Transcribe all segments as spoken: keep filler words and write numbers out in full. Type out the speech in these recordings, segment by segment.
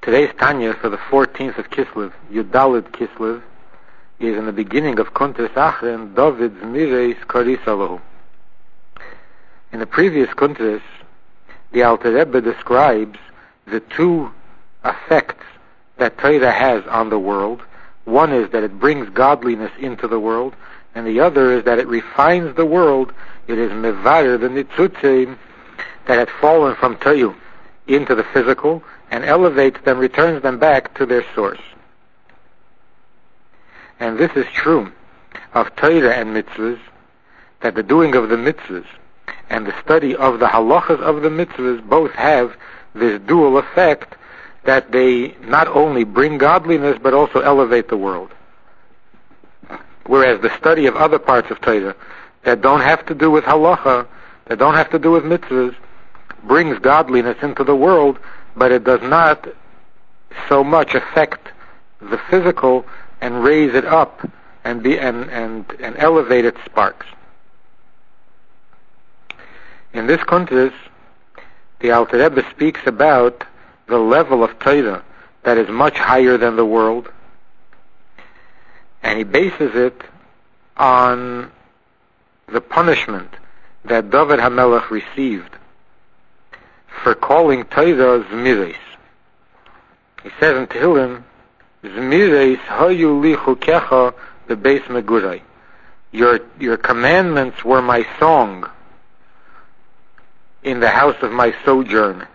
Today's Tanya for the fourteenth of Kislev, Yudalid Kislev, is in the beginning of Kuntres Achren, David's Mireis Karisalahu. In the previous Kuntres, the Alter Rebbe describes the two effects that Torah has on the world. One is that it brings godliness into the world, and the other is that it refines the world. It is mevarer the nitzutzim that had fallen from Toyu into the physical, and elevates them, returns them back to their source. And this is true of Torah and mitzvahs, that the doing of the mitzvahs and the study of the halachas of the mitzvahs both have this dual effect, that they not only bring godliness but also elevate the world. Whereas the study of other parts of Torah that don't have to do with halacha, that don't have to do with mitzvahs, brings godliness into the world, but it does not so much affect the physical and raise it up and be and, and, and elevate its sparks. In this context, the Alter Rebbe speaks about the level of Torah that is much higher than the world, and he bases it on the punishment that David HaMelech received for calling Torah Zmireis. He says in Tehillim, Zmireis hayu li chukecha bebeis megurai. Your your commandments were my song in the house of my sojourn.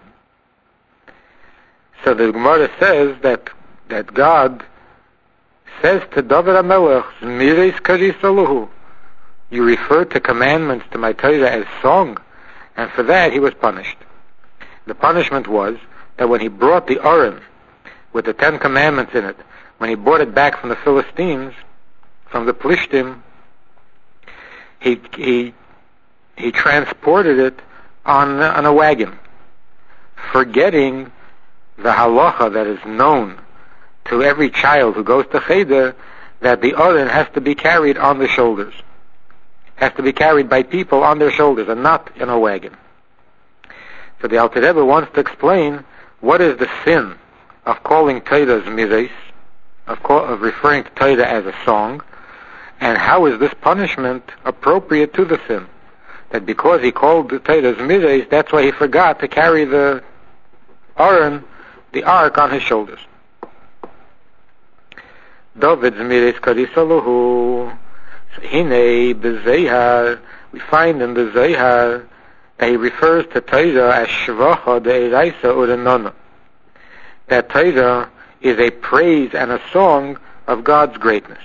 So the Gemara says that that God says to David HaMelech, Zmireis karisaluhu. You refer to commandments to my Torah as song, and for that he was punished. The punishment was that when he brought the Aron with the Ten Commandments in it, when he brought it back from the Philistines, from the Plishtim, he he he transported it on on a wagon, forgetting the halacha that is known to every child who goes to Cheder, that the Aron has to be carried on the shoulders, has to be carried by people on their shoulders and not in a wagon. So the Alter Rebbe wants to explain what is the sin of calling Torah Zmireis, of, call, of referring to Torah as a song, and how is this punishment appropriate to the sin? That because he called the Torah Zmireis, that's why he forgot to carry the Aron, the ark, on his shoulders. David Zmireis Karisaluhu. Hine bezehar, we find in the Zehar that he refers to Torah as Shvacha de'eraisa urenona. That Torah is a praise and a song of God's greatness.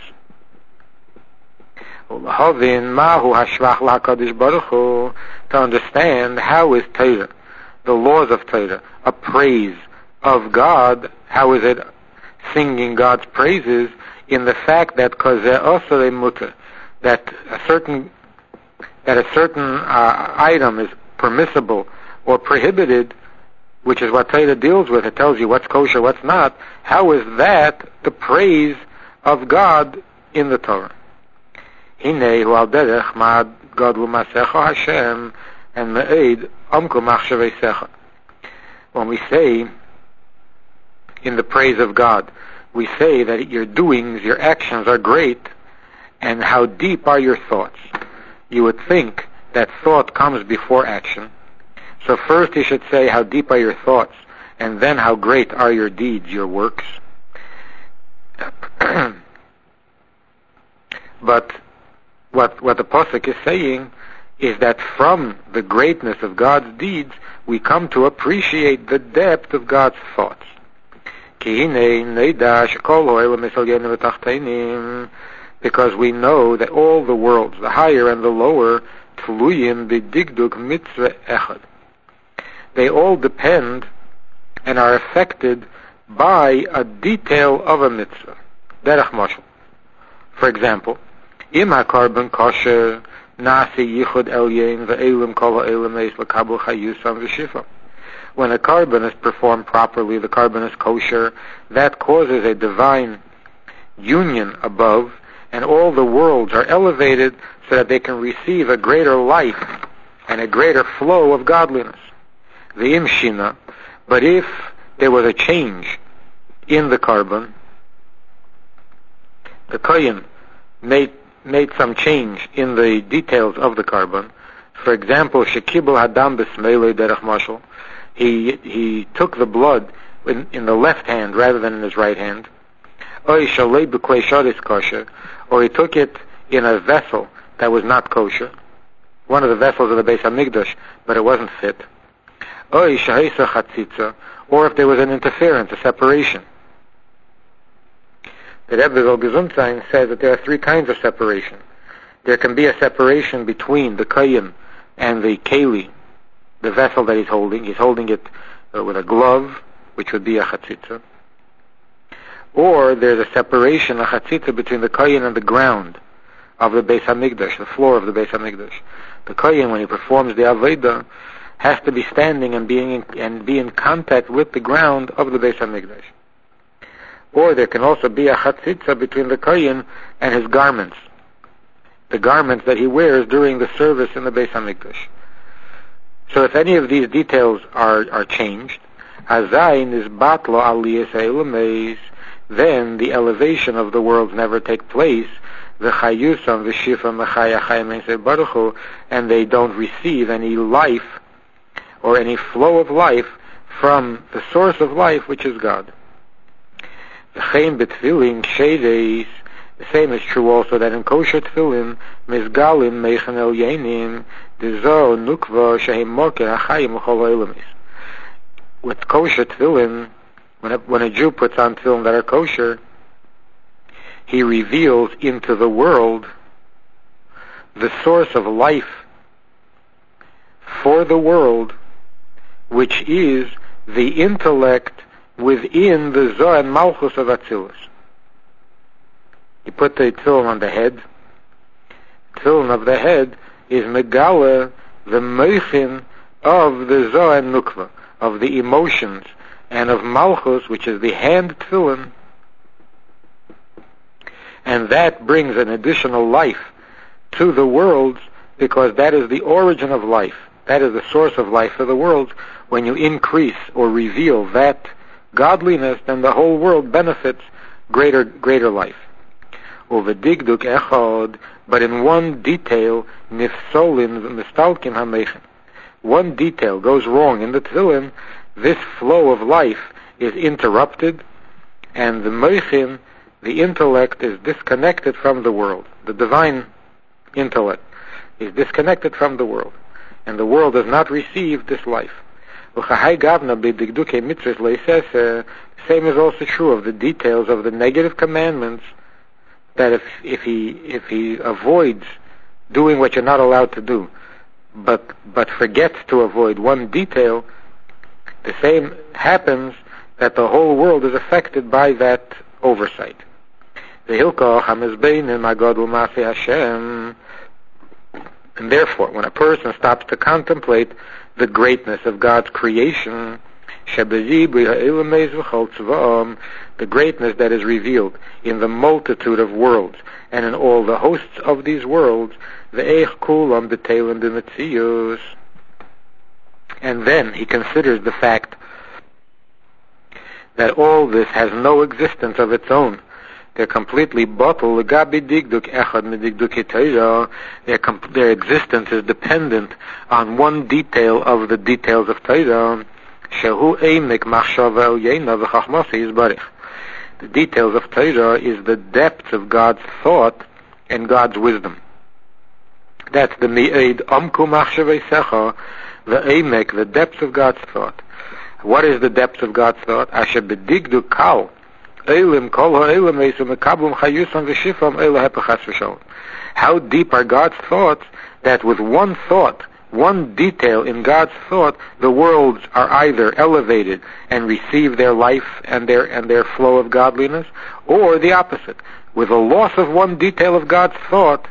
Ulahavin mahu hashvach la'kadosh baruch hu, to understand how is Torah, the laws of Torah, a praise of God. How is it singing God's praises? In the fact that kozeh osere muter, that a certain that a certain uh, item is permissible or prohibited, which is what Torah deals with. It tells you what's kosher, what's not. How is that the praise of God in the Torah? Hinei hu al derech ma'ad gadlu masecha Hashem and me'ed amku machshaveisecha. When we say in the praise of God, we say that your doings, your actions are great, and how deep are your thoughts. You would think that thought comes before action. So first you should say how deep are your thoughts, and then how great are your deeds, your works. But what what the Pasuk is saying is that from the greatness of God's deeds, we come to appreciate the depth of God's thoughts. Because we know that all the worlds, the higher and the lower, tluyim b'digduk mitzvah echad. They all depend and are affected by a detail of a mitzvah. Derech mashal. For example, im ha-karban kosher nasi yichud elyein ve'elim kol ha'elim eis l'kabel chayusam v'shifa. When a carbon is performed properly, the carbon is kosher, that causes a divine union above, and all the worlds are elevated so that they can receive a greater life and a greater flow of godliness. The imshina, but if there was a change in the carbon. The Kohen made made some change in the details of the carbon. For example, Shekibel Hadam B'Smeilei Derech Mashal. He he took the blood in, in the left hand rather than in his right hand. Or he took it in a vessel that was not kosher, one of the vessels of the Beis Hamikdash, but it wasn't fit. Or if there was an interference, a separation. The Rebbe Vil Gesundsein says that there are three kinds of separation. There can be a separation between the Kohen and the Keli, the vessel that he's holding. He's holding it uh, with a glove, which would be a chatzitza. Or there's a separation, a chatzitza, between the Kohen and the ground of the Beis Hamikdash, the floor of the Beis Hamikdash. The Kohen, when he performs the Aveda, has to be standing and being in, and be in contact with the ground of the Beis Hamikdash. Or there can also be a chatzitza between the Kohen and his garments, the garments that he wears during the service in the Beis Hamikdash. So if any of these details are, are changed, Azayin is batlo aliyas ha'elameis, then the elevation of the worlds never take place, v'chayusam v'shifam v'chayachayim eisei baruch hu, and they don't receive any life or any flow of life from the source of life, which is God. V'chein b'tfilin kshedeis, the same is true also that in kosher tefillin, mizgalin meichen el yenim, dezo nukva shehem moker hachayim uchol ha'elamis. With kosher tefillin, when a, when a Jew puts on tefillin that are kosher, he reveals into the world the source of life for the world, which is the intellect within the Zohar and Malchus of Atzilus. You put the tefillin on the head. Tefillin of the head is megala, the meichin of the Zohar and Nukva, of the emotions, and of Malchus, which is the hand tefillin, and that brings an additional life to the worlds, because that is the origin of life. That is the source of life for the worlds. When you increase or reveal that godliness, then the whole world benefits greater greater life. Uvedigduk echad, but in one detail, nifsolin mistalkin hameichin. One detail goes wrong in the tefillin, this flow of life is interrupted, and the meichin, the intellect, is disconnected from the world. The divine intellect is disconnected from the world, and the world does not receive this life. The same is also true of the details of the negative commandments, that if if he if he avoids doing what you're not allowed to do, but but forgets to avoid one detail, the same happens, that the whole world is affected by that oversight. And therefore, when a person stops to contemplate the greatness of God's creation, the greatness that is revealed in the multitude of worlds and in all the hosts of these worlds, and then he considers the fact that all this has no existence of its own. They're completely bottled. Their, comp- their existence is dependent on one detail of the details of Torah. The details of Torah is the depth of God's thought and God's wisdom. That's the mi'ed amku machshaveisecha, the emek, the depth of God's thought. What is the depth of God's thought? Asher bedigdu kal elim kol ha'elim eisu mekabum chayusam v'shifam eila hepachas v'shalom. How deep are God's thoughts, that with one thought, one detail in God's thought, the worlds are either elevated and receive their life and their and their flow of godliness, or the opposite. With a loss of one detail of God's thought,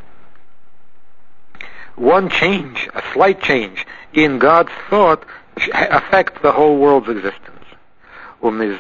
one change, a slight change in God's thought, affects the whole world's existence. From this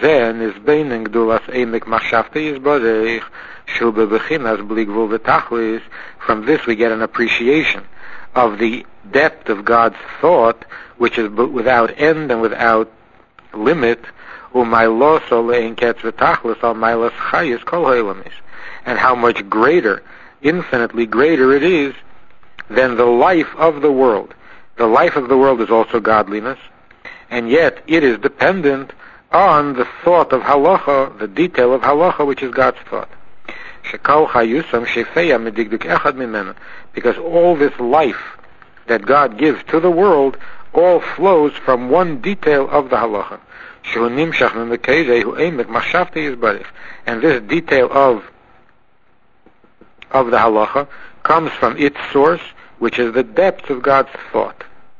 we get an appreciation of the depth of God's thought, which is without end and without limit, and how much greater, infinitely greater it is than the life of the world. The life of the world is also godliness, and yet it is dependent on the thought of halacha, the detail of halacha, which is God's thought. Because all this life that God gives to the world all flows from one detail of the halacha. And this detail of of the halacha comes from its source, which is the depth of God's thought.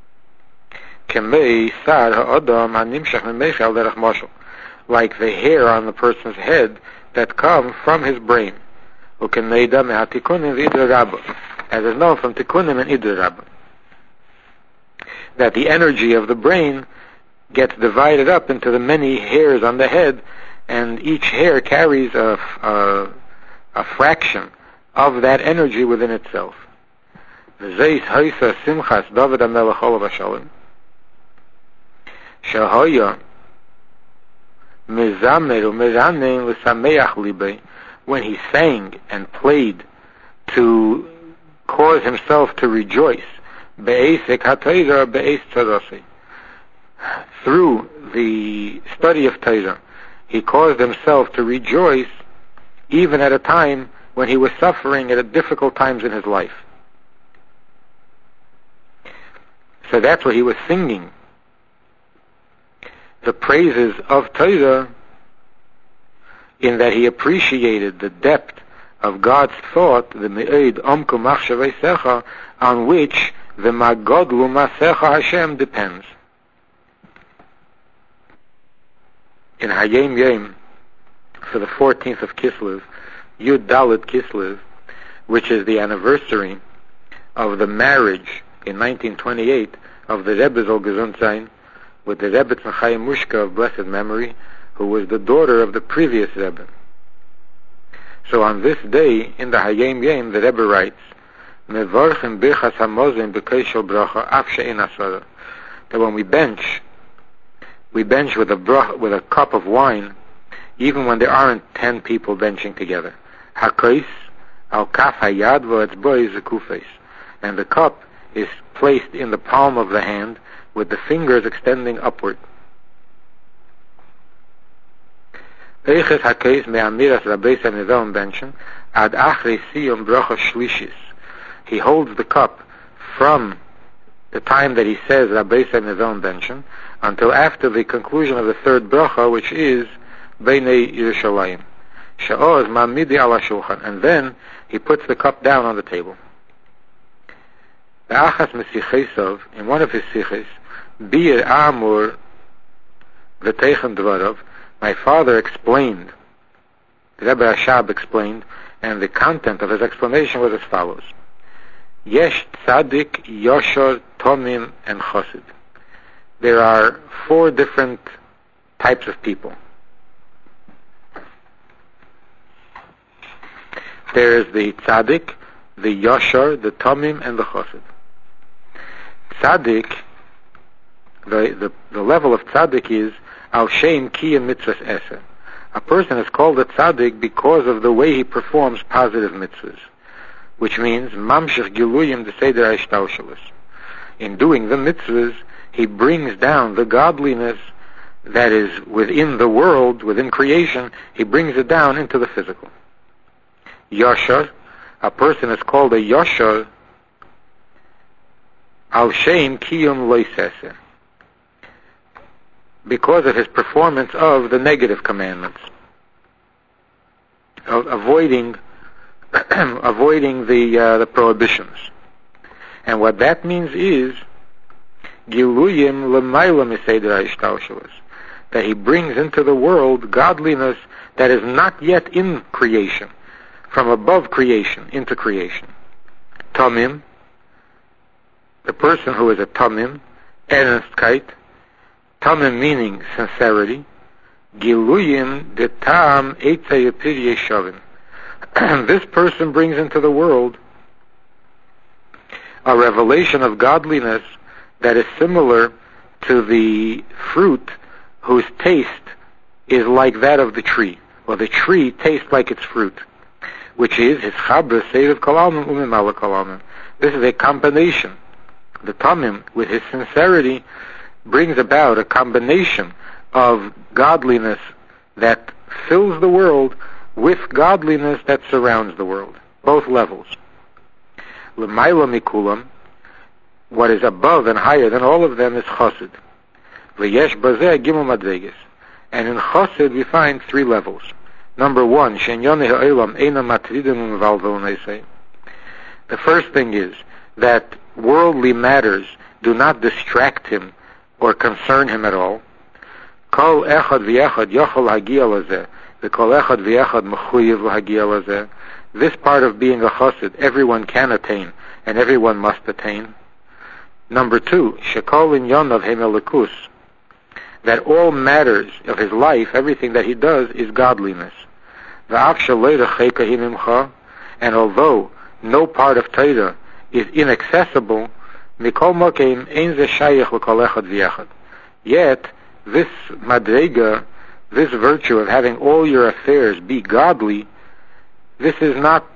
Like the hair on the person's head that come from his brain. As is known from Tikkunim and Idra Rabbah. That the energy of the brain gets divided up into the many hairs on the head, and each hair carries a, a, a fraction of that energy within itself. Zeis Haisa Simchas David HaMelech Olav HaShalom Shahoya Mezamer Umeranein L'Sameach Libei, when he sang and played to cause himself to rejoice, Be'esek HaTorah Be'es Tzadosei, through the study of Torah, he caused himself to rejoice even at a time when he was suffering at difficult times in his life. So that's what he was singing, the praises of Torah, in that he appreciated the depth of God's thought, the Me'ed Omku Machshavei Secha, on which the Magodlu Masecha Hashem depends. In Hayom Yom, for the fourteenth of Kislev, Yud Dalet Kislev, which is the anniversary of the marriage in nineteen twenty-eight of the Rebbe Zol Gesund Sein with the Rebbe Tzachayim Mushka of blessed memory, who was the daughter of the previous Rebbe. So on this day, in the Hayom Yom, the Rebbe writes, Mevorchim birchas hamozim b'keishel bracha af she'en asara, that when we bench, we bench with a brach, with a cup of wine, even when there aren't ten people benching together. Hakais al kaf hayad v'etzboi zekufes, and the cup is placed in the palm of the hand with the fingers extending upward. Eiches hakais me'amiras rabbeis hanevel benchen ad achri siyum bracha shlishis. He holds the cup from the time that he says rabbeis hanevel benchen until after the conclusion of the third bracha, which is Beinei Yerushalayim. Sha'oz ma'midi ala shulchan, and then he puts the cup down on the table. Be'achas mesichesov, in one of his siches, Bir Amur v'teichen dvarav, my father explained, the Rebbe Rashab explained, and the content of his explanation was as follows. Yesh Tzadik, Yoshor, Tomim, and Chosid. There are four different types of people. There is the Tzadik, the Yoshor, the Tomim, and the Chosid. Tzadik, the, the, the level of Tzadik is Al Shem Kiyam Mitzvahs Eser. A person is called a Tzadik because of the way he performs positive mitzvahs, which means Mamshech Giluyim de Seder HaIshtaushulus. In doing the mitzvahs, he brings down the godliness that is within the world, within creation, he brings it down into the physical. Yoshar, a person is called a Yoshar Al Shem Kiyum Loisese, because of his performance of the negative commandments, of avoiding avoiding the uh, the prohibitions. And what that means is Giluyim L'mayla Miseder HaIshtaushulus, that he brings into the world godliness that is not yet in creation, from above creation into creation. Tomim, the person who is a Tomim, Ernstkeit, Tomim meaning sincerity, Giluyim de Tam Eitzei Yepir Yeshavim. This person brings into the world a revelation of godliness that is similar to the fruit whose taste is like that of the tree, or the tree tastes like its fruit, which is his chabra seiv kalamim umimala kalamim. This is a combination. The Tamim, with his sincerity, brings about a combination of godliness that fills the world with godliness that surrounds the world, both levels. L'mayla mikulam, what is above and higher than all of them is chassid. V'yesh bazeh gimel madreges. And in chassid we find three levels. Number one, shenyone ha'olam eina matridim u'valvonese. The first thing is that worldly matters do not distract him or concern him at all. Kol echad v'echad yochol hagia lazeh, v'kol echad v'echad mechuyev l'hagia lazeh. This part of being a chassid, everyone can attain, and everyone must attain. Number two, shekol inyonav hemelikus, that all matters of his life, everything that he does, is godliness. V'af shaleirach heika himimcha, and although no part of Torah is inaccessible, mikol mokeim ein ze shayich l'kol echad v'echad. Yet, this madrega, this virtue of having all your affairs be godly, this is not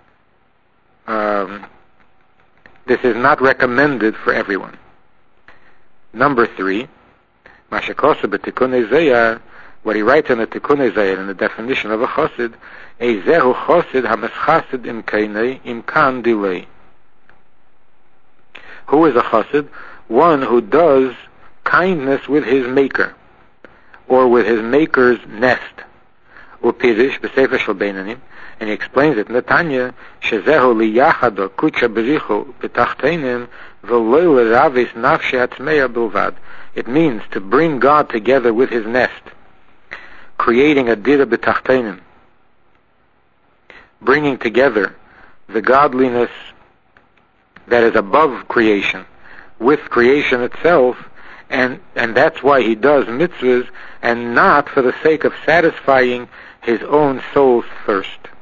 um, this is not recommended for everyone. Number three, Mashakosa b'tikunei zayar, what he writes in the tikunei zayar in the definition of a chassid, eizehu chassid hameschassid imkainei imkan delay. Who is a chassid? One who does kindness with his maker, or with his maker's nest. Upirish b'sefer shel beinanim, and he explains it in the Tanya, shezehu liyachado kucha bericho b'tachteinim v'lo l'ravis nafshe atzmeya bilvad. It means to bring God together with his nest, creating a dira b'tachteinim, bringing together the godliness that is above creation with creation itself, and and that's why he does mitzvahs, and not for the sake of satisfying his own soul's thirst.